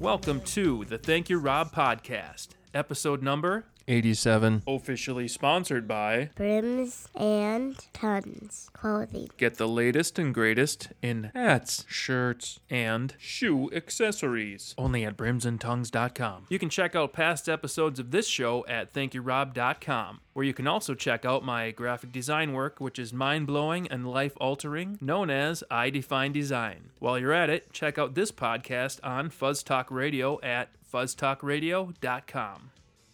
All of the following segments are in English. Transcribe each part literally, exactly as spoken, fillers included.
Welcome to the Thank You Rob podcast, episode number eighty-seven. Officially sponsored by Brims and Tons Clothing. Get the latest and greatest in hats, shirts, and shoe accessories. Only at brims and tongues dot com. You can check out past episodes of this show at thank you rob dot com, where you can also check out my graphic design work, which is mind-blowing and life-altering, known as I Define Design. While you're at it, check out this podcast on Fuzz Talk Radio at fuzz talk radio dot com.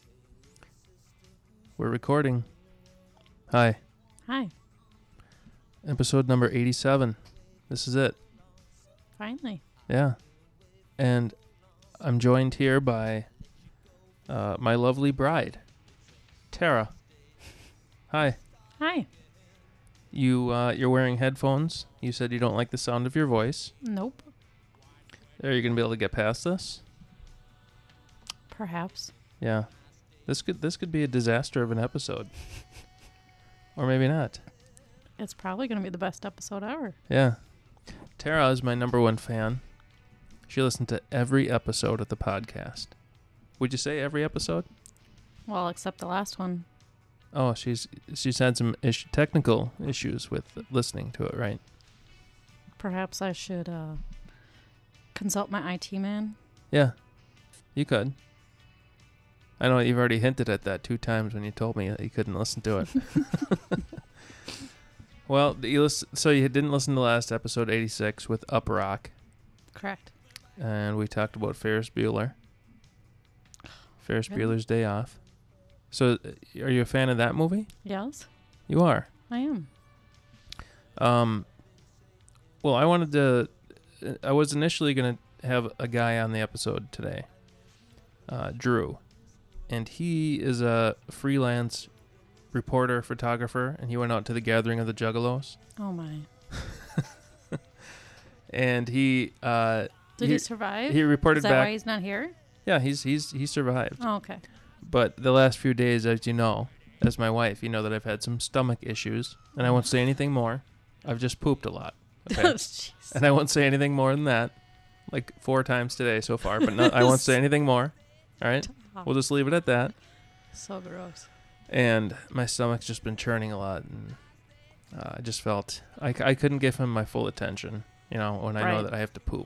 We're recording. Hi. Hi. Episode number eighty-seven. This is it. Finally. Yeah. And I'm joined here by uh, my lovely bride, Tara. Hi. Hi. You, uh, you're wearing headphones. You said you don't like the sound of your voice. Nope. Are you going to be able to get past this? Perhaps. Yeah. This could this could be a disaster of an episode. Or maybe not. It's probably going to be the best episode ever. Yeah. Tara is my number one fan. She listened to every episode of the podcast. Would you say every episode? Well, except the last one. Oh, she's she's had some ish- technical issues with listening to it, right? Perhaps I should uh, consult my I T man. Yeah, you could. I know you've already hinted at that two times when you told me that you couldn't listen to it. Well, you listen, so you didn't listen to last episode eighty-six with Up Rock. Correct. And we talked about Ferris Bueller. Ferris Really? Bueller's Day Off. So, are you a fan of that movie? Yes, You are. I am. Um. Well, I wanted to. I was initially going to have a guy on the episode today, uh, Drew, and he is a freelance reporter, photographer, and he went out to the gathering of the Juggalos, Oh, my. and he uh, Did he, he survive? he reported Is that back. why he's not here? Yeah, he's he's he survived. Oh, okay. But the last few days, as you know, as my wife, you know that I've had some stomach issues, and I won't say anything more. I've just pooped a lot. Okay? Jeez. And I won't say anything more than that. Like four times today so far, but no, I won't say anything more. All right? We'll just leave it at that. So gross. And my stomach's just been churning a lot, and uh, I just felt I, c- I couldn't give him my full attention, you know, when I know Right. that I have to poop.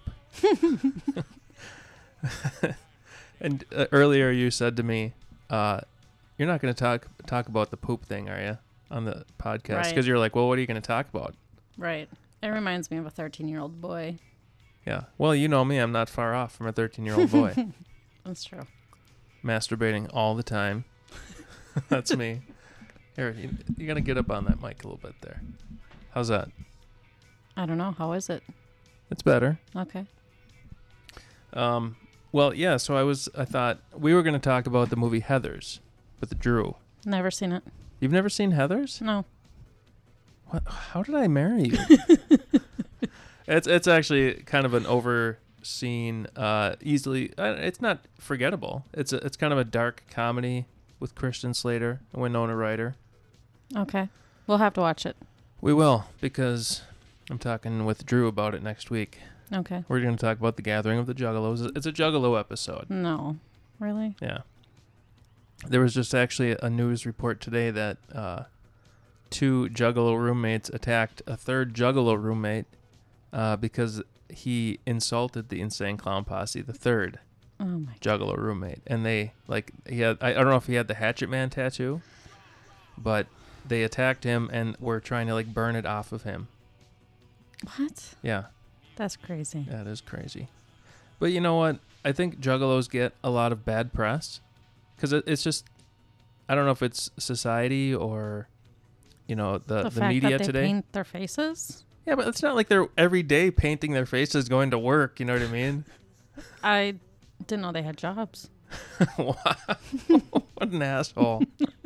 And uh, earlier you said to me, uh, you're not going to talk talk about the poop thing, are you, on the podcast? Because Right. you're like, well, what are you going to talk about? Right. It reminds me of a thirteen-year-old boy. Yeah. Well, you know me. I'm not far off from a thirteen-year-old boy. That's true. Masturbating all the time. That's me. Here, you, you got to get up on that mic a little bit there. How's that? I don't know. How is it? It's better. Okay. Um, well, yeah, so I was, I thought we were going to talk about the movie Heathers with Drew. Never seen it. You've never seen Heathers? No. What? How did I marry you? It's it's actually kind of an overseen, uh, easily, uh, it's not forgettable. It's a, it's kind of a dark comedy with Christian Slater and Winona Ryder. Okay. We'll have to watch it. We will, because I'm talking with Drew about it next week. Okay. We're going to talk about the Gathering of the Juggalos. It's a Juggalo episode. No. Really? Yeah. There was just actually a news report today that uh, two Juggalo roommates attacked a third Juggalo roommate uh, because he insulted the Insane Clown Posse, the third Oh, my Juggalo roommate. And they, like, he had, I, I don't know if he had the Hatchet Man tattoo, but they attacked him and were trying to, like, burn it off of him. What? Yeah. That's crazy. That is crazy. But you know what? I think Juggalos get a lot of bad press because it, it's just, I don't know if it's society or, you know, the, the, the fact media that they today. paint their faces? Yeah, but it's not like they're every day painting their faces going to work. You know what I mean? I didn't know they had jobs. Wow. What an asshole.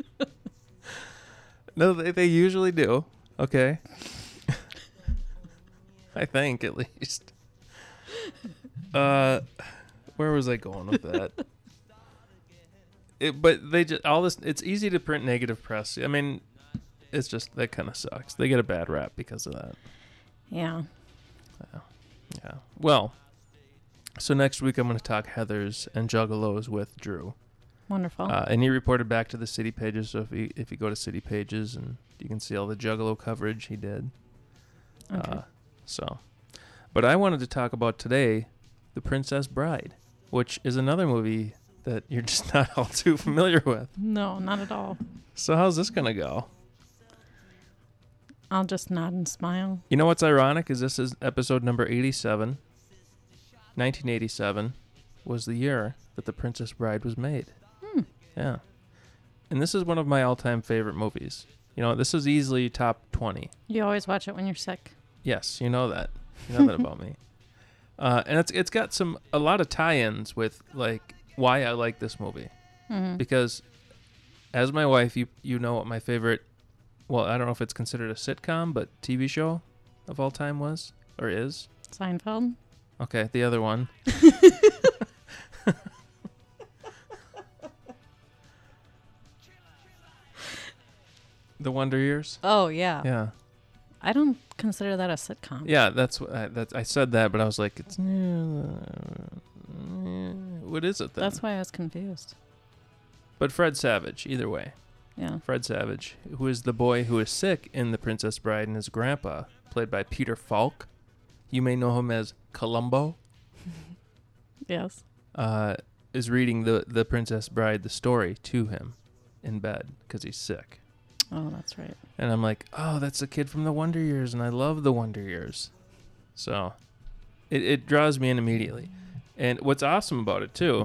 No, they, they usually do. Okay. I think, at least. Uh, where was I going with that? It, but they just all this. It's easy to print negative press. I mean, it's just that kind of sucks. They get a bad rap because of that. Yeah. Yeah. Well, So next week I'm going to talk Heathers and Juggalos with Drew. Wonderful. Uh, and he reported back to the City Pages, so if you, if you go to City Pages, and you can see all the Juggalo coverage he did. Okay. Uh, so, but I wanted to talk about today The Princess Bride, which is another movie that you're just not all too familiar with. No, not at all. So how's this going to go? I'll just nod and smile. You know what's ironic is this is episode number eighty-seven. nineteen eighty-seven was the year that The Princess Bride was made. Hmm. Yeah. And this is one of my all-time favorite movies. You know, this is easily top twenty. You always watch it when you're sick. Yes, you know that. You know that about me. Uh, and it's it's got some a lot of tie-ins with like why I like this movie. Mm-hmm. Because as my wife, you you know what my favorite, well, I don't know if it's considered a sitcom, but T V show of all time was or is. Seinfeld. Okay, the other one. The Wonder Years. Oh, yeah. Yeah, I don't consider that a sitcom. yeah. That's what I, that's I said that, but I was like, it's what is it then? That's why I was confused. But Fred Savage, either way. Yeah. Fred Savage, who is the boy who is sick in The Princess Bride, and his grandpa, played by Peter Falk. You may know him as Columbo. Yes. Uh, is reading the the Princess Bride the story to him in bed because he's sick. Oh, that's right. And I'm like, oh, that's the kid from the Wonder Years, and I love the Wonder Years. So it, it draws me in immediately. And what's awesome about it, too,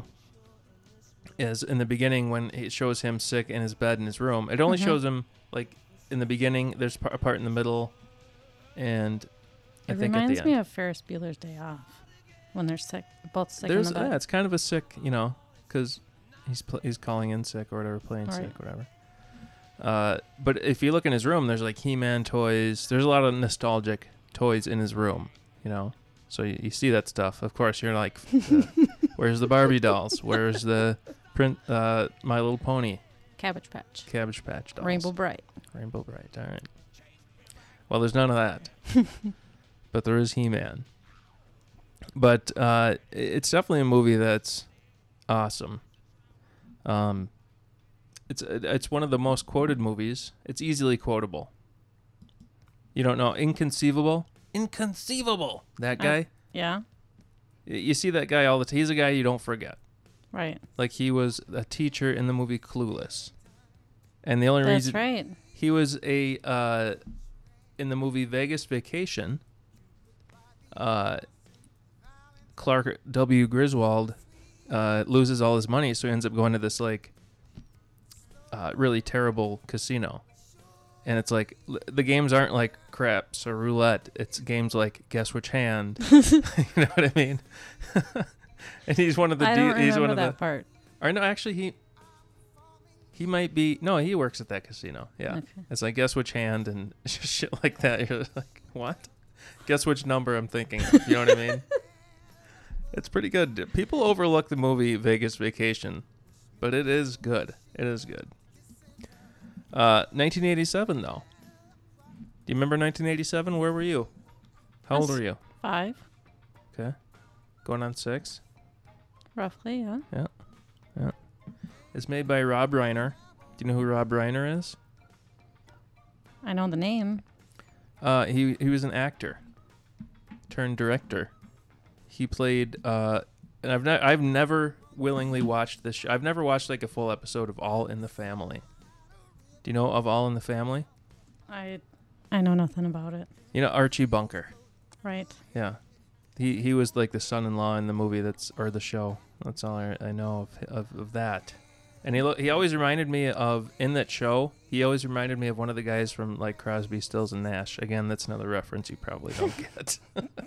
is in the beginning when it shows him sick in his bed in his room, it only Mhm. shows him, like, in the beginning, there's par- a part in the middle, and I It think at reminds the me end. of Ferris Bueller's Day Off when they're sick, both sick There's, in the yeah, bed. it's kind of a sick, you know, because he's, pl- he's calling in sick or whatever, playing Right. sick, whatever. Uh, but if you look in his room, there's like He-Man toys. There's a lot of nostalgic toys in his room, you know. So you, you see that stuff. Of course, you're like, uh, where's the Barbie dolls? Where's the print? Uh, My Little Pony, Cabbage Patch. Cabbage Patch dolls, Rainbow Bright. Rainbow Bright. All right. Well, there's none of that, but there is He-Man. But uh, it's definitely a movie that's awesome. Um. It's it's one of the most quoted movies. It's easily quotable. You don't know inconceivable, inconceivable. That guy. I- Yeah. Y- you see that guy all the time. He's a guy you don't forget. Right. Like he was a teacher in the movie Clueless, and the only That's reason right. he was a uh, in the movie Vegas Vacation. Uh, Clark W. Griswold uh, loses all his money, so he ends up going to this like. Uh, really terrible casino, and it's like l- the games aren't like craps or roulette. It's games like guess which hand. You know what I mean? And he's one of the. I de- don't he's remember one of that the. part. Or no, actually he. He might be no. He works at that casino. Yeah, Okay. it's like guess which hand and shit like that. You're like what? Guess which number I'm thinking of. You know what I mean? It's pretty good. People overlook the movie Vegas Vacation, but it is good. It is good. Uh, nineteen eighty-seven, though. Do you remember nineteen eighty-seven? Where were you? How old Yes. were you? Five, Okay. Going on six. roughly, yeah. It's made by Rob Reiner. Do you know who Rob Reiner is? I know the name. Uh, he he was an actor turned director. He played. Uh, and I've ne- I've never willingly watched this. Sh- I've never watched like a full episode of All in the Family. Do you know of All in the Family? I I know nothing about it. You know Archie Bunker. Right. Yeah, he he was like the son-in-law in the movie that's or the show. That's all I, I know of, of of that. And he lo- he always reminded me of in that show. He always reminded me of one of the guys from like Crosby, Stills, and Nash. Again, that's another reference you probably don't get.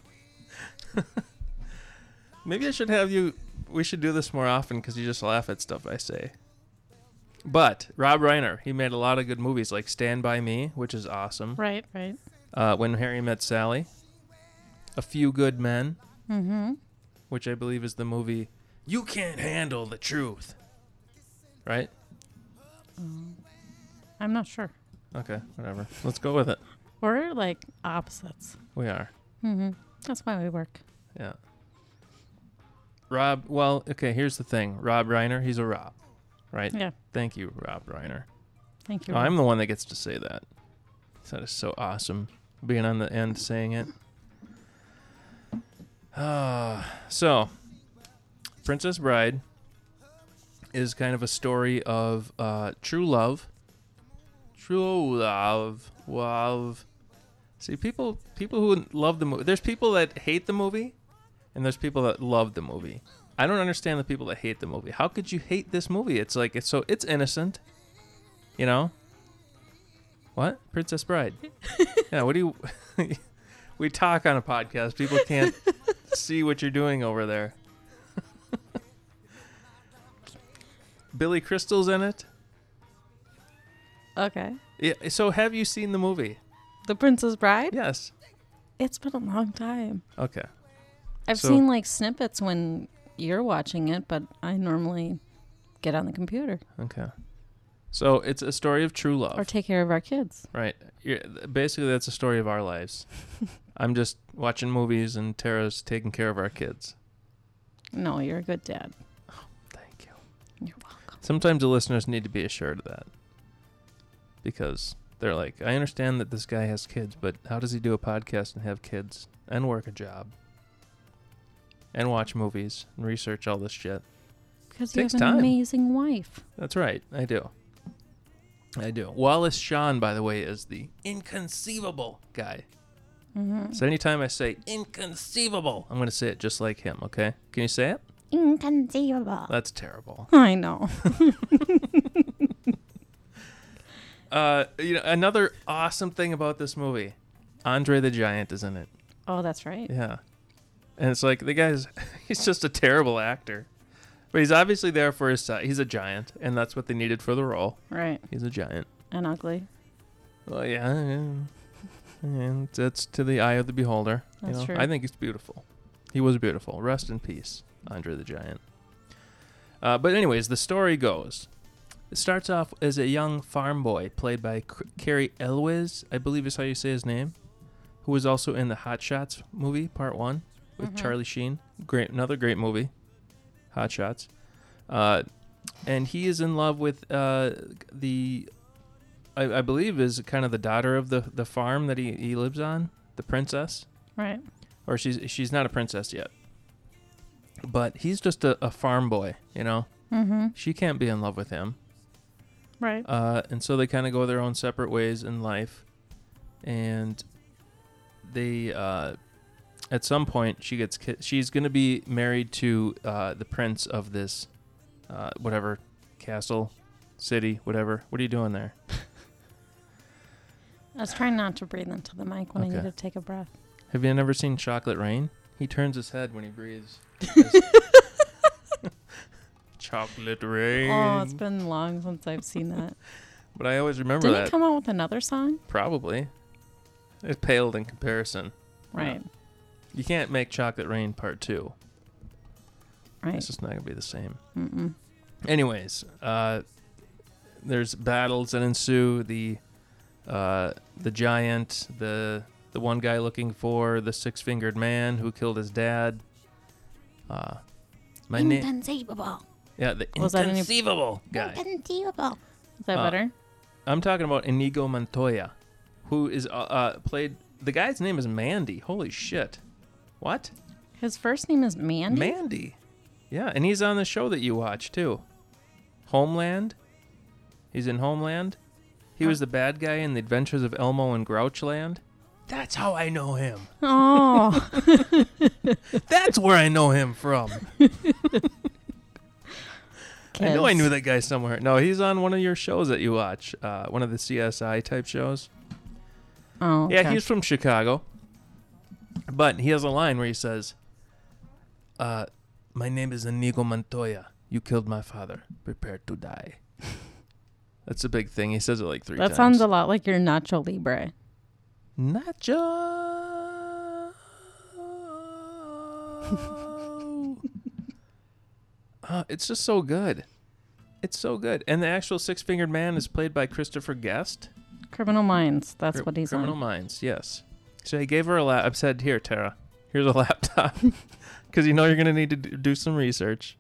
Maybe I should have you. We should do this more often because you just laugh at stuff I say. But Rob Reiner, he made a lot of good movies like Stand By Me, which is awesome. Right, right. Uh, When Harry Met Sally, A Few Good Men, Mm-hmm. which I believe is the movie You Can't Handle the Truth. Right? Um, I'm not sure. Okay, whatever. Let's go with it. We're like opposites. We are. Mm-hmm. That's why we work. Yeah. Rob, well, okay, here's the thing. Rob Reiner, he's a Rob, right? Yeah. Thank you, Rob Reiner. Thank you. Oh, I'm the one that gets to say that. That is so awesome, being on the end saying it. Uh, so, Princess Bride is kind of a story of uh, true love. True love. Love. See, people people who love the movie. There's people that hate the movie, and there's people that love the movie. I don't understand the people that hate the movie. How could you hate this movie? It's like, it's so, it's innocent. You know? What? Princess Bride. Yeah, what do you... We talk on a podcast. People can't see what you're doing over there. Billy Crystal's in it. Okay. Yeah. So have you seen the movie? The Princess Bride? Yes. It's been a long time. Okay. I've So- seen like snippets when you're watching it, but I normally get on the computer Okay. So it's a story of true love. or take care of our kids. Right. You're, basically, that's a story of our lives. I'm just watching movies, and Tara's taking care of our kids. No, you're a good dad. Thank you. You're welcome. Sometimes the listeners need to be assured of that. Because they're like, I understand that this guy has kids, but how does he do a podcast and have kids and work a job and watch movies and research all this shit? Because you Takes have an time. amazing wife. That's right. I do. I do. Wallace Shawn, by the way, is the inconceivable guy. Mm-hmm. So anytime I say inconceivable, I'm going to say it just like him, okay? Can you say it? Inconceivable. That's terrible. I know. Uh, you know, another awesome thing about this movie, Andre the Giant is in it. Oh, that's right. Yeah. And it's like, the guy's, he's just a terrible actor. But he's obviously there for his size. He's a giant, and that's what they needed for the role. Right. He's a giant. And ugly. Well, yeah. yeah. And it's to the eye of the beholder. That's you know? true. I think he's beautiful. He was beautiful. Rest in peace, Andre the Giant. Uh, but anyways, the story goes. It starts off as a young farm boy played by C- Cary Elwes, I believe is how you say his name, who was also in the Hot Shots movie, part one, with Mhm. Charlie Sheen. Great, another great movie, Hot Shots. Uh, and he is in love with uh, the, I, I believe is kind of the daughter of the, the farm that he, he lives on, the princess. Right. Or she's she's not a princess yet. But he's just a, a farm boy, you know? Mm-hmm. She can't be in love with him. Right. Uh, and so they kind of go their own separate ways in life. And they, uh, at some point, she gets ki- she's going to be married to uh, the prince of this, uh, whatever, castle, city, whatever. What are you doing there? I was trying not to breathe into the mic when Okay. I needed to take a breath. Have you never seen Chocolate Rain? He turns his head when he breathes. Chocolate Rain. Oh, it's been long since I've seen that. But I always remember Didn't that. it come out with another song? Probably. It paled in comparison. Right. You can't make Chocolate Rain Part two. Right. It's just not going to be the same. Mm-mm. Anyways, uh, there's battles that ensue. The uh, the giant, the the one guy looking for the six-fingered man who killed his dad. Uh, my name, Inconceivable. yeah, the Was that any- inconceivable guy. Inconceivable. Is that Uh, better? I'm talking about Inigo Montoya, who is uh, uh, played. The guy's name is Mandy. Holy shit! What? His first name is Mandy? Mandy. Yeah, and he's on the show that you watch too. Homeland. He's in Homeland. He was the bad guy in The Adventures of Elmo and Grouchland. That's how I know him. Oh. That's where I know him from. I know I Kids. knew that guy somewhere. No, he's on one of your shows that you watch. Uh, one of the C S I type shows. Oh, Yeah, okay. he's from Chicago. But he has a line where he says, uh, my name is Inigo Montoya. You killed my father. Prepare to die. That's a big thing. He says it like three That times. sounds a lot like your Nacho Libre. Nacho. uh, it's just so good. It's so good. And the actual six-fingered man is played by Christopher Guest. Criminal Minds. That's Cri- what he's Criminal on. Minds, yes. So he gave her a laugh. I've said, here, Tara, Here's a laptop. Because you know you're going to need to d- do some research.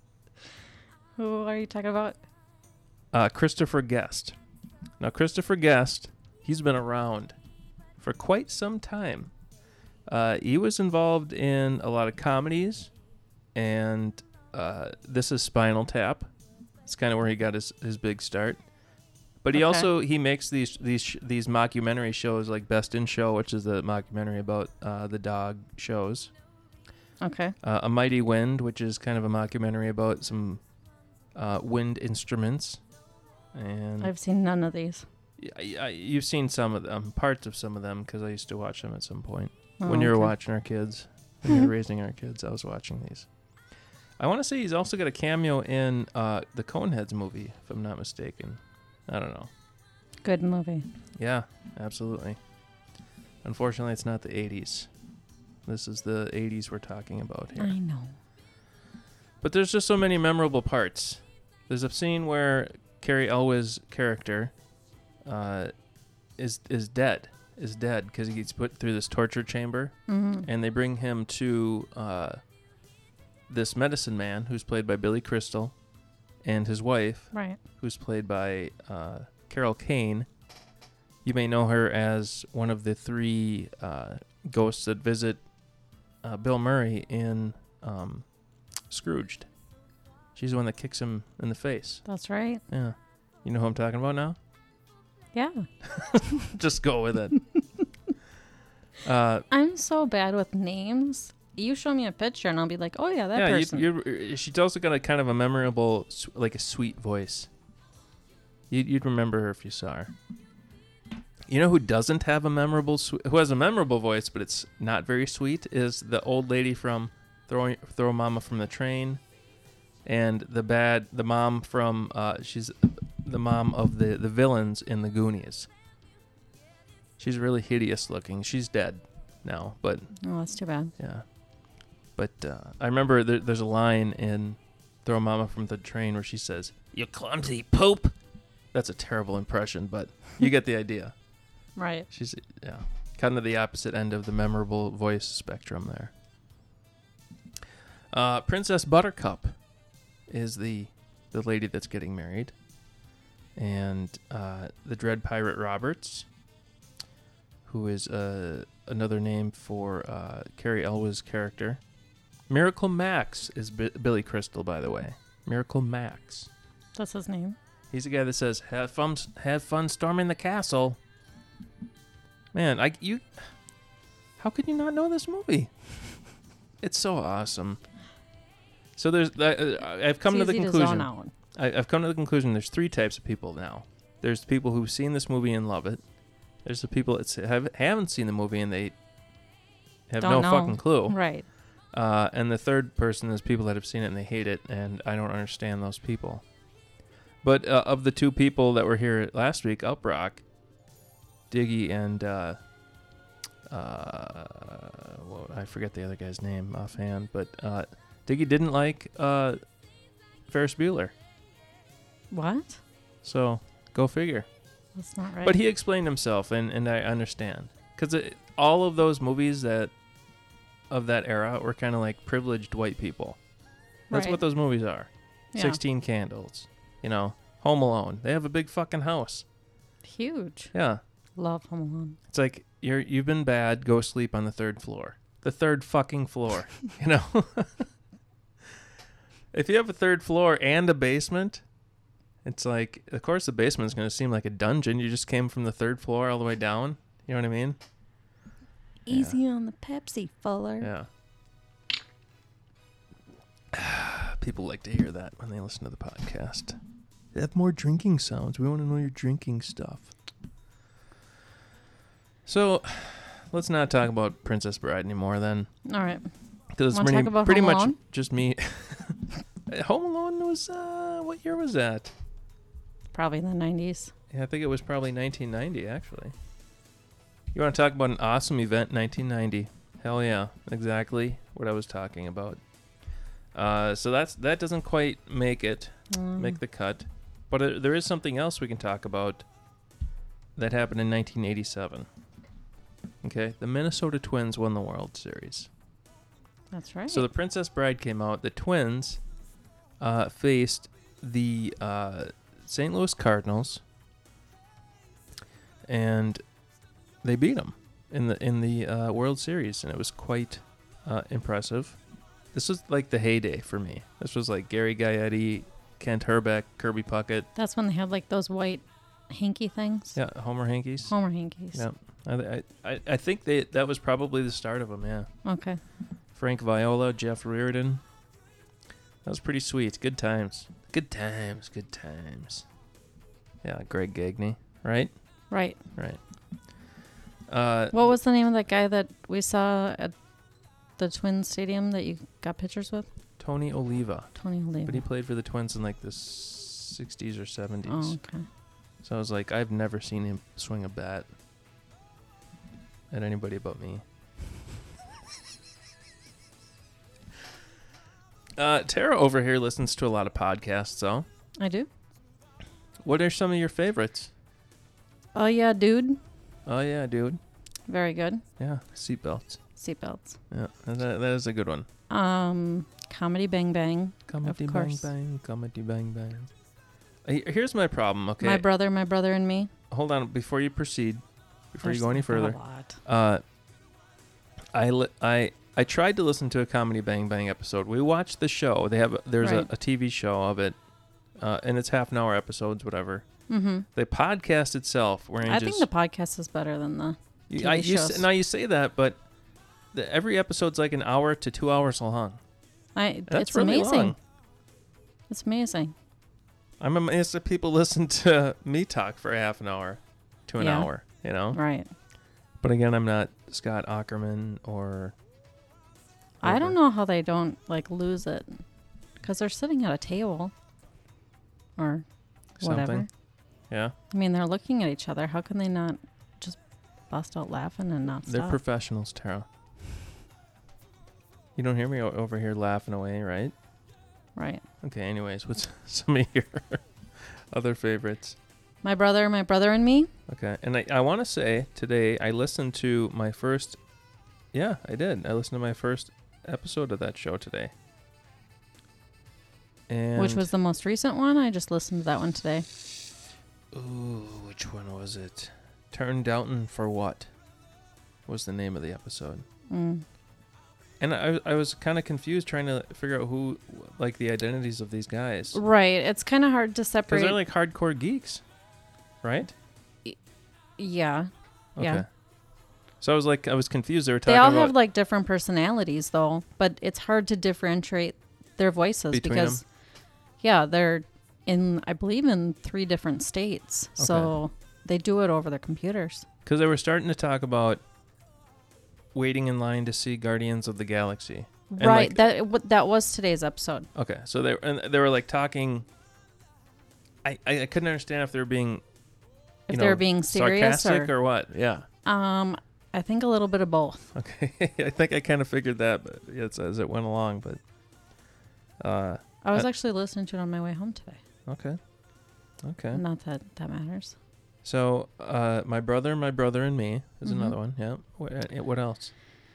Who are you talking about? Uh, Christopher Guest. Now, Christopher Guest, he's been around for quite some time. Uh, he was involved in a lot of comedies, and uh, this is Spinal Tap. It's kind of where he got his, his big start. But he Okay. also he makes these these sh- these mockumentary shows like Best in Show, which is the mockumentary about uh, the dog shows. Okay. Uh, A Mighty Wind, which is kind of a mockumentary about some uh, wind instruments. And I've seen none of these. y- y- you've seen some of them, parts of some of them, because I used to watch them at some point. Oh, when you were okay. watching our kids, when you were raising our kids, I was watching these. I want to say he's also got a cameo in uh, the Coneheads movie, if I'm not mistaken. I don't know. Good movie. Yeah, absolutely. Unfortunately, it's not the eighties. This is the eighties we're talking about here. I know. But there's just so many memorable parts. There's a scene where Carrie Elwes' character uh, is is dead, is dead because he gets put through this torture chamber, Mm-hmm. and they bring him to uh, this medicine man who's played by Billy Crystal, and his wife, Right. who's played by uh, Carol Kane. You may know her as one of the three uh, ghosts that visit uh, Bill Murray in um, Scrooged. She's the one that kicks him in the face. That's right. Yeah. You know who I'm talking about now? Yeah. Just go with it. uh, I'm so bad with names. You show me a picture and I'll be like, oh yeah, that yeah, person. you, you, she's also got a kind of a memorable, s- like a sweet voice. You'd, you'd remember her if you saw her. You know who doesn't have a memorable, sw- who has a memorable voice, but it's not very sweet, is the old lady from Throw, Throw Mama from the Train, and the bad, the mom from, uh, she's the mom of the, the villains in the Goonies. She's really hideous looking. She's dead now, but Oh, that's too bad. yeah. But uh, I remember there, there's a line in Throw Mama from the Train where she says, "You clumsy pope." That's a terrible impression, but you get the idea. Right. She's, yeah, kind of the opposite end of the memorable voice spectrum there. Uh, Princess Buttercup is the the lady that's getting married. And uh, the Dread Pirate Roberts, who is uh, another name for uh, Carrie Elwes' character. Miracle Max is B- Billy Crystal, by the way. Miracle Max. That's his name. He's the guy that says, "Have fun, have fun storming the castle." Man, I you, how could you not know this movie? It's so awesome. So there's, uh, I've come it's to the easy conclusion. To zone out. I, I've come to the conclusion there's three types of people now. There's the people who've seen this movie and love it. There's the people that say- have, haven't seen the movie and they have Don't no know. fucking clue. Right. Uh, and the third person is people that have seen it and they hate it, and I don't understand those people. But uh, of the two people that were here last week, Uprock, Diggy, and uh, uh, well, I forget the other guy's name offhand, but uh, Diggy didn't like uh, Ferris Bueller. What? So go figure. That's not right. But he explained himself, and, and I understand. Because all of those movies that of that era were kind of like privileged white people. That's Right. what those movies are. Yeah. sixteen Candles. You know, Home Alone. They have a big fucking house. Huge. Yeah. Love Home Alone. It's like, you're, you've been bad, go sleep on the third floor. The third fucking floor. You know? If you have a third floor and a basement, it's like, of course the basement's going to seem like a dungeon. You just came from the third floor all the way down. You know what I mean? Easy on the Pepsi, Fuller. Yeah. People like to hear that when they listen to the podcast. They have more drinking sounds. We want to know your drinking stuff. So, let's not talk about Princess Bride anymore then. All right. Because it's Wanna pretty, talk about pretty Home much Alone? just me. Home Alone was, uh, what year was that? Probably in the nineties. Yeah, I think it was probably nineteen ninety, actually. You want to talk about an awesome event, nineteen ninety? Hell yeah, exactly what I was talking about. Uh, so that's that doesn't quite make it, Mm. make the cut. But uh, there is something else we can talk about that happened in nineteen eighty-seven. Okay, the Minnesota Twins won the World Series. That's right. So The Princess Bride came out. The Twins uh, faced the uh, Saint Louis Cardinals, and they beat them in the in the uh, World Series, and it was quite uh, impressive. This was like the heyday for me. This was like Gary Gaetti, Kent Herbeck, Kirby Puckett. That's when they had like those white hanky things. Yeah, Homer Hankies. Homer hankies. Yeah, I, I I think they that was probably the start of them. Yeah. Okay. Frank Viola, Jeff Reardon. That was pretty sweet. Good times. Good times. Good times. Yeah, Greg Gagne, right? Right. Right. Uh, What was the name of that guy that we saw at the Twins Stadium that you got pictures with? Tony Oliva. Tony Oliva. But he played for the Twins in like the sixties or seventies. Oh, okay. So I was like, I've never seen him swing a bat at anybody but me. uh, Tara over here listens to a lot of podcasts, though. I do. What are some of your favorites? Oh yeah, dude. Oh, yeah, dude. Very good. Yeah, seatbelts. Seatbelts. Yeah, that, that is a good one. Um, Comedy Bang Bang. Comedy Of bang course. bang, comedy bang bang. Uh, Here's my problem, okay? My brother, my brother and me. Hold on, before you proceed, before There's you go any a further. lot. Uh, I, li- I I tried to listen to a Comedy Bang Bang episode. We watched the show. They have a, there's Right. a, a T V show of it, uh, and it's half an hour episodes, whatever. Mm-hmm. The podcast itself, where you I just think the podcast is better than the. you, T V I, you s- shows. now you say that, but the, every episode's like an hour to two hours long. I. That's it's really amazing. long. It's amazing. I'm amazed that people listen to me talk for half an hour to an Yeah. hour. You know, Right. but again, I'm not Scott Ackerman or. I don't know how they don't like lose it, because they're sitting at a table. Or whatever. Something. Yeah, I mean, they're looking at each other. How can they not just bust out laughing and not they're stop? professionals, Tara. You don't hear me o- over here laughing away, right? Right. Okay, anyways, what's some of your other favorites? My brother, my brother and me. Okay, and I, I want to say today I listened to my first, yeah, I did. I listened to my first episode of that show today. And Which was the most recent one? I just listened to that one today. Ooh, which one was it? Turn Downton for What? Was the name of the episode. Mm. And I, I was kind of confused trying to figure out who, like, the identities of these guys. Right. It's kind of hard to Because separate. they're like hardcore geeks, right? yeah. Okay. Yeah. So I was like, I was confused. They were talking They all about have like different personalities though, but it's hard to differentiate their voices Between because them? yeah, they're in I believe in three different states. So they do it over their computers. because they were starting to talk about waiting in line to see Guardians of the Galaxy. And, right. like, that w- that was today's episode. Okay, so they and they were like talking. I I, I couldn't understand if they were being, you If know, they were being serious sarcastic or, or what. Yeah. um I think a little bit of both. Okay, I think I kind of figured that, but it's as it went along. But uh, I was Uh, actually listening to it on my way home today. okay, okay. Not that that matters. So uh, my brother, my brother, and me is Mhm. another one. Yeah. What, uh, what else?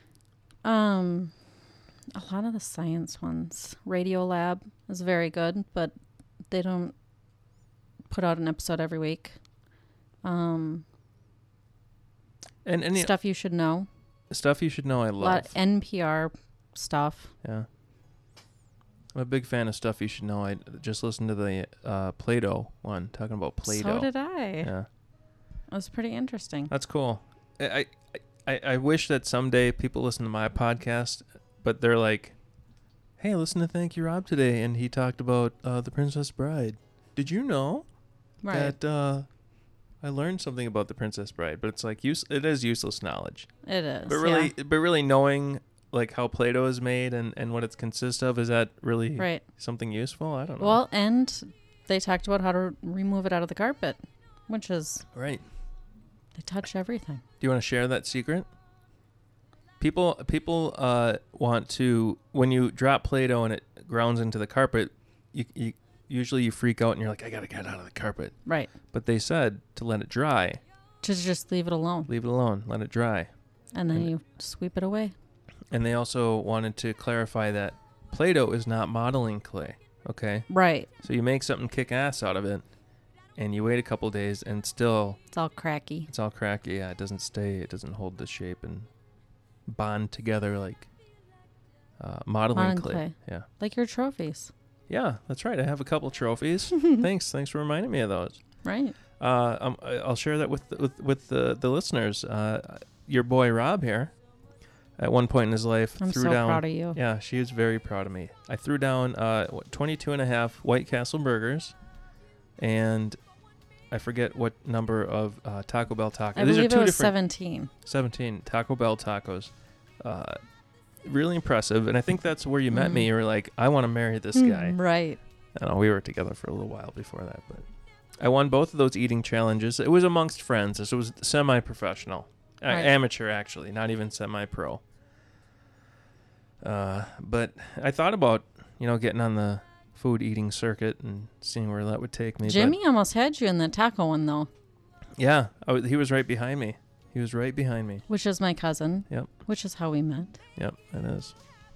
Um, a lot of the science ones. Radio Lab is very good, but they don't put out an episode every week. Um, And any stuff you should know. stuff you should know. I A love. lot of N P R stuff. Yeah. I'm a big fan of stuff you should know. I just listened to the uh, Play-Doh one, talking about Play-Doh. So did I. Yeah. It was pretty interesting. That's cool. I, I I I wish that someday people listen to my podcast, but they're like, "Hey, listen to Thank You Rob today, and he talked about uh, The Princess Bride. Did you know Right. that uh, I learned something about The Princess Bride?" But it's like use it is useless knowledge. It is. But really, yeah. but really knowing like how Play-Doh is made and and what it consists of, is that really Right. something useful? I don't know. Well, and they talked about how to remove it out of the carpet, which is right. they touch everything. Do you want to share that secret? People people uh, want to, when you drop Play-Doh and it grounds into the carpet, you, you usually you freak out and you're like, I gotta get it out of the carpet. Right. But they said to let it dry, To just leave it alone, leave it alone, let it dry. and then And- you sweep it away. And they also wanted to clarify that Play-Doh is not modeling clay, okay? Right. So you make something kick ass out of it, and you wait a couple days, and still It's all cracky. it's all cracky. Yeah, it doesn't stay. It doesn't hold the shape and bond together like uh, modeling Modeling clay. clay. Yeah, Like your trophies. yeah, that's right. I have a couple trophies. thanks, thanks for reminding me of those. Right. Uh, um, I- I'll share that with with with the the listeners. Uh, your boy Rob here, at one point in his life, I'm threw so down. proud of you. Yeah, she was very proud of me. I threw down uh, what, twenty-two and a half White Castle burgers, and I forget what number of uh, Taco Bell tacos. I These believe are two it was different. seventeen. seventeen Taco Bell tacos. Uh, really impressive, and I think that's where you met Mm. me. You were like, I want to marry this guy. Mm, right. I don't know, we were together for a little while before that, but I won both of those eating challenges. It was amongst friends. This was semi-professional. A- Right. Amateur, actually, not even semi-pro. Uh, but I thought about, you know, getting on the food eating circuit and seeing where that would take me. but- Jimmy almost had you in the taco one, though, yeah, I w- he was right behind me. He was right behind me. which is my cousin. Yep. Which is how we met. Yep, it is.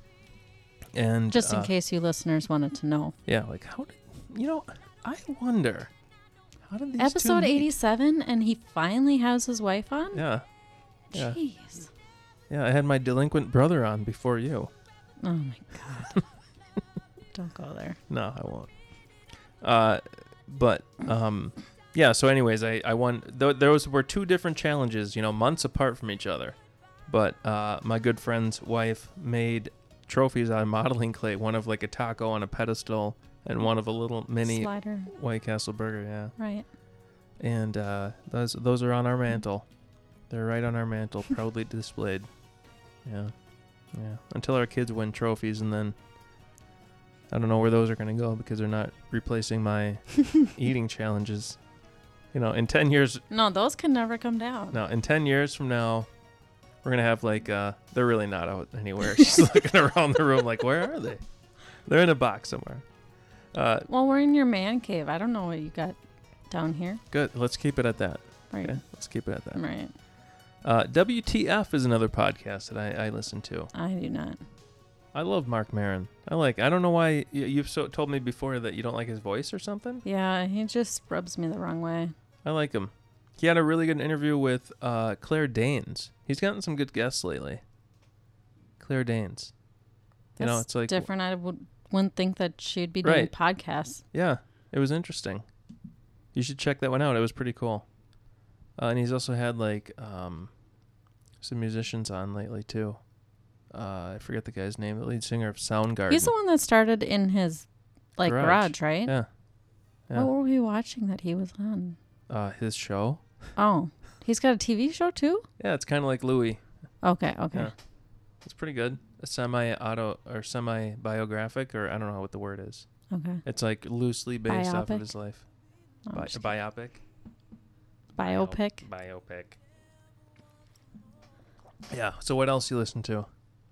And Just in uh, case you listeners wanted to know. yeah, like how did you know? I wonder how did these two Episode meet? eighty-seven, and he finally has his wife on? Yeah, yeah. Jeez. yeah. I had my delinquent brother on before you. Oh, my God. Don't go there. No, I won't. Uh, but um, yeah. So, anyways, I I won. Th- those were two different challenges, you know, months apart from each other. But uh, my good friend's wife made trophies out of modeling clay. One of like a taco on a pedestal, and one of a little mini Slider. White Castle burger. Yeah. Right. And uh, those those are on our mantle. They're right on our mantle, proudly displayed. Yeah, yeah. Until our kids win trophies, and then I don't know where those are going to go because they're not replacing my eating challenges. You know, in ten years, No, those can never come down. no, in ten years from now, we're gonna have like uh, they're really not out anywhere. She's looking around the room like, where are they? They're in a box somewhere. Uh, Well, we're in your man cave. I don't know what you got down here. good. Let's keep it at that. Right. Okay, let's keep it at that. Right. Uh, W T F is another podcast that I, I listen to. I do not. I love Mark Maron. I like. I don't know why you, you've so told me before that you don't like his voice or something. Yeah, he just rubs me the wrong way. I like him. He had a really good interview with uh, Claire Danes. He's gotten some good guests lately. Claire Danes. You know, That's it's like different. I would, wouldn't think that she'd be doing Right. podcasts. Yeah, it was interesting. You should check that one out. It was pretty cool. Uh, and he's also had like um, some musicians on lately too. Uh, I forget the guy's name. The lead singer of Soundgarden. He's the one that started in his like Garage. garage, right? Yeah. Yeah. What were we watching that he was on? Uh, his show. Oh, he's got a T V show too? Yeah, it's kind of like Louis. Okay, okay. Yeah. It's pretty good. A semi-auto or semi-biographic, or I don't know what the word is. Okay. It's like loosely based off Biopic? of his life. Oh, Bi- just biopic. Biopic. Bio- biopic. Yeah. So what else you listen to?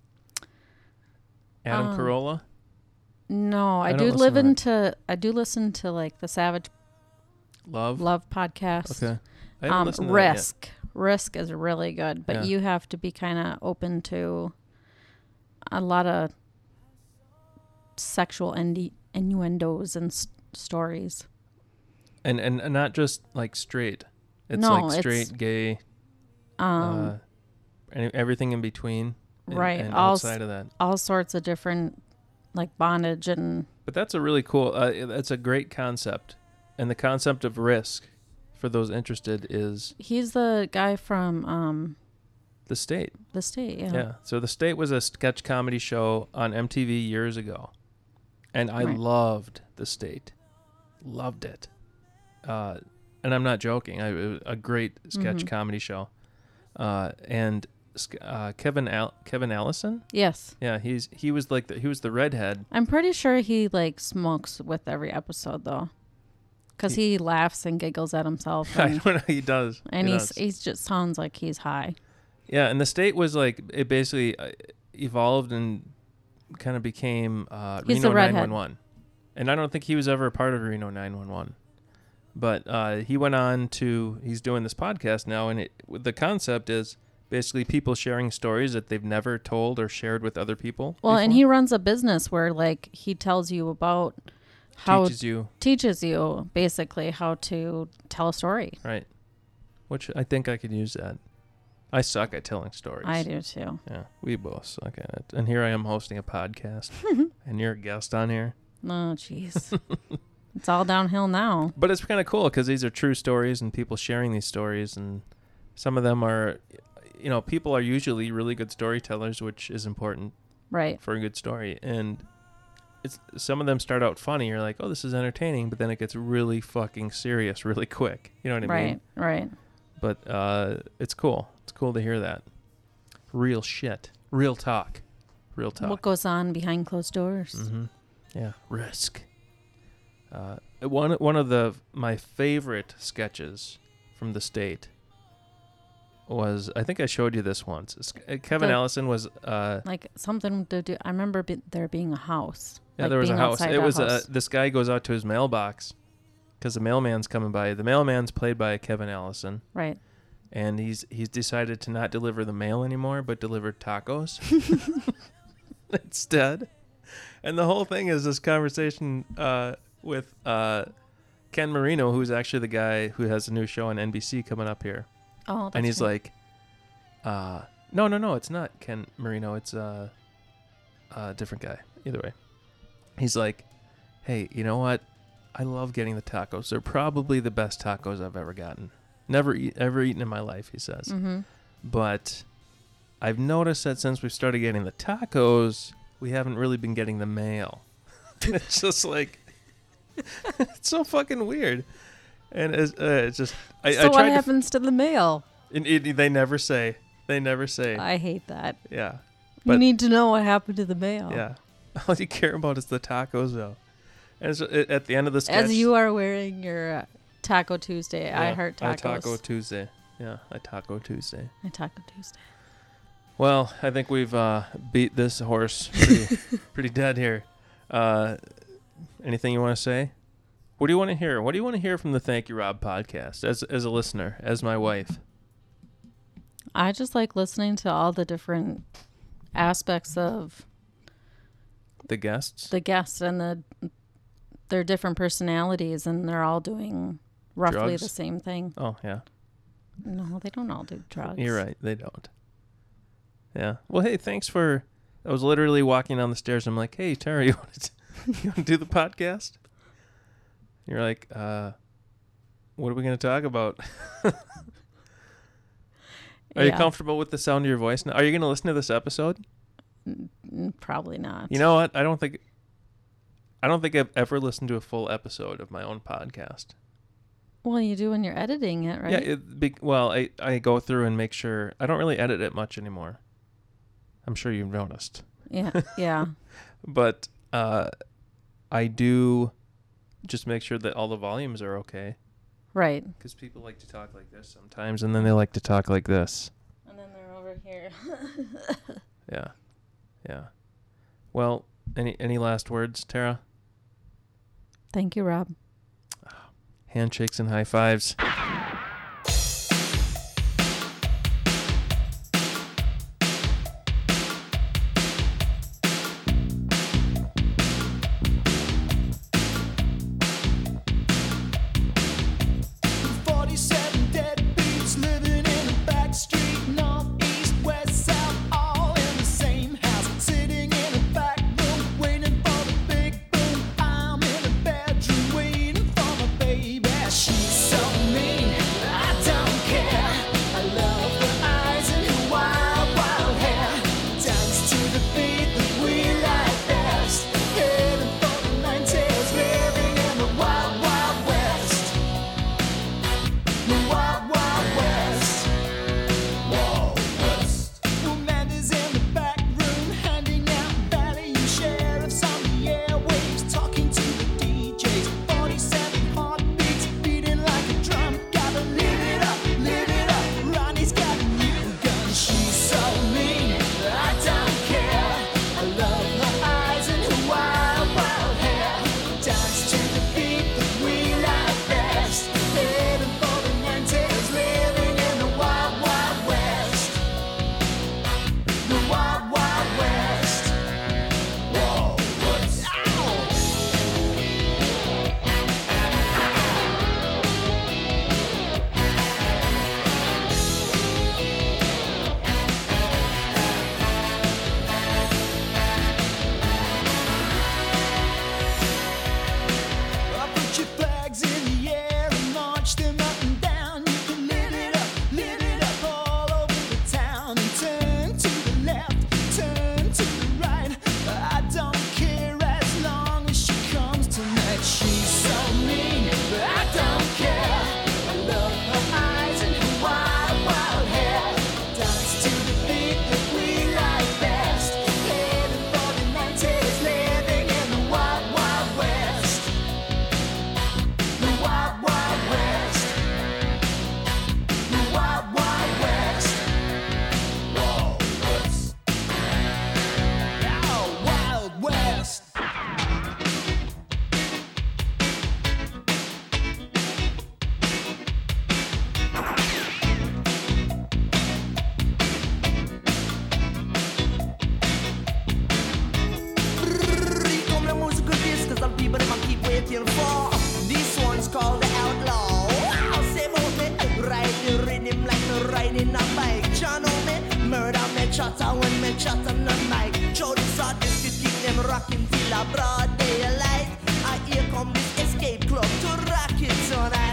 Adam Um, Carolla. No, I, I don't do listen live to that. into I do listen to like the Savage Love. Love podcast. Okay. I haven't Um listened to that yet. Risk. Risk is really good, but Yeah. you have to be kind of open to a lot of sexual innu- innuendos and s- stories. And, and and not just like straight. It's No, like it's, straight, gay, Um uh, and everything in between. and- Right, And all s- outside of that. all sorts of different like bondage and But that's a really cool. Uh, that's a great concept, and the concept of risk, for those interested, is he's the guy from um the state. the state, yeah. Yeah. So the state was a sketch comedy show on M T V years ago, and I Right. loved the state, loved it, uh, and I'm not joking. I, it was a great sketch Mhm. comedy show, uh, and uh, Kevin Al- Kevin Allison. Yes. Yeah, he's he was like the, he was the redhead. I'm pretty sure he like smokes with every episode though. Cuz he, laughs and giggles at himself I and, don't know. He does. and he he's does. he's just sounds like he's high. Yeah, and the state was like it basically uh, evolved and kind of became uh, He's Reno the redhead. nine one one, and I don't think he was ever a part of Reno nine one one. But uh, he went on to he's doing this podcast now, and it the concept is basically people sharing stories that they've never told or shared with other people. Well, and before. he runs a business where like he tells you about how teaches you teaches you basically how to tell a story. right, which I think I could use that. I suck at telling stories. I do too. Yeah, we both suck at it. And here I am hosting a podcast, and you're a guest on here. Oh, jeez. It's all downhill now. But it's kind of cool because these are true stories and people sharing these stories, and some of them are, you know, people are usually really good storytellers, which is important Right. for a good story. And it's some of them start out funny. You're like, oh, this is entertaining, but then it gets really fucking serious really quick. You know what I Right. mean? Right. But uh, it's cool. It's cool to hear that. Real shit. Real talk. Real talk. What goes on behind closed doors? Mm-hmm. Yeah, risk. Uh, one one of the my favorite sketches from the state was, I think I showed you this once. S- uh, Kevin The- Allison was uh Like something to do. I remember be, there being a house. yeah like there was a being house. outside It a was uh, house. this guy goes out to his mailbox because the mailman's coming by. The mailman's played by Kevin Allison, Right. and he's he's decided to not deliver the mail anymore, but deliver tacos instead. And the whole thing is this conversation uh, with uh, Ken Marino, who's actually the guy who has a new show on N B C coming up here. Oh, that's And he's right. like, uh, no, no, no, it's not Ken Marino. It's uh, a different guy. Either way. He's like, hey, you know what? I love getting the tacos. They're probably the best tacos I've ever gotten. Never eat, ever eaten in my life, he says. Mm-hmm. But I've noticed that since we started getting the tacos, we haven't really been getting the mail. It's just like, it's so fucking weird. And it's, uh, it's just, I, So I what tried happens to, the mail? to, it, it, they never say, they never say, I hate that. yeah, You But- need to know what happened to the mail. yeah. All you care about is the tacos, though. And so, it, at the end of the sketch, As you are wearing your uh, Taco Tuesday, I yeah, heart I tacos. Taco Tuesday. Yeah, I Taco Tuesday. I Taco Tuesday. Well, I think we've uh, beat this horse pretty, pretty dead here. Uh, anything you want to say? What do you want to hear? What do you want to hear from the Thank You Rob podcast as as a listener, as my wife? I just like listening to all the different aspects of The guests? the guests and the their different personalities, and they're all doing roughly Drugs? the same thing. Oh, yeah. No, they don't all do drugs. You're right. They don't. Yeah. Well, hey, thanks for... I was literally walking down the stairs. I'm like, hey, Tara, you want to, you want to do the podcast? You're like, uh, what are we going to talk about? Are you Yeah. comfortable with the sound of your voice now? Are you going to listen to this episode? Mm, Probably not. You know what? I don't think... I don't think I've ever listened to a full episode of my own podcast. Well, you do when you're editing it, right? Yeah, it, be, well, I, I go through and make sure... I don't really edit it much anymore. I'm sure you've noticed. yeah. Yeah. But uh, I do just make sure that all the volumes are okay. Right. Because people like to talk like this sometimes, and then they like to talk like this. And then they're over here. Yeah. Yeah. Well, any any last words, Tara? Thank you, Rob. Handshakes and high fives. forty-seven deadbeats living in a back street, north, east, west, south, all in the same house, sitting in a back room, waiting for the big boom. I'm in a bedroom waiting for my baby. She's so mean. a broad daylight. I here come this escape club to rock it tonight.